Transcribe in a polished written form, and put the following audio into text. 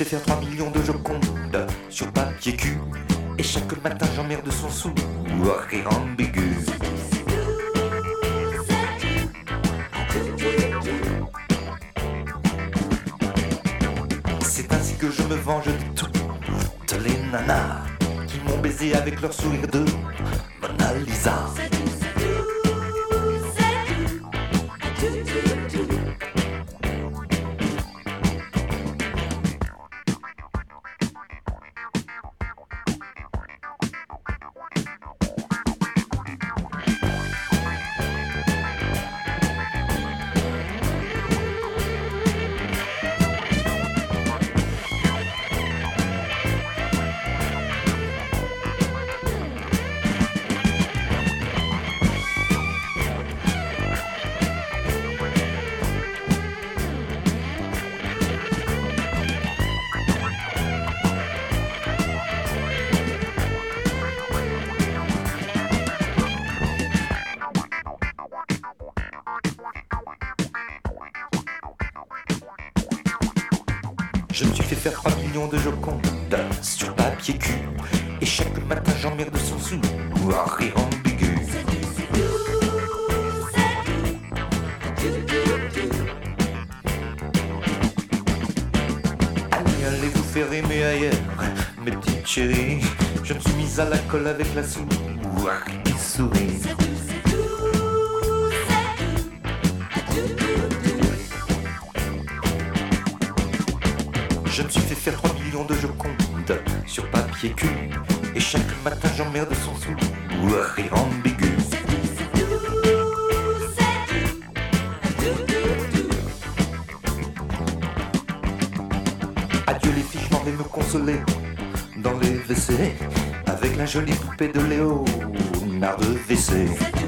fais faire 3 millions de Joconde sur papier cul. Et chaque matin j'emmerde son sou, rire ambigu. C'est ainsi que je me venge de toutes les nanas qui m'ont baisé avec leur sourire de Mona Lisa. Je me suis fait faire 3 millions de Joconde sur papier cul. Et chaque matin j'emmerde son sou, rire ambigu. Allez vous faire aimer ailleurs, mes petites chéries. Je me suis mise à la colle avec la souris qui sourit. Je me suis fait faire 3 millions de Joconde sur papier cul. Et chaque matin j'emmerde son sou, rire ambigu. Adieu les filles, je m'en vais me consoler dans les WC avec la jolie poupée de Léonard de WC.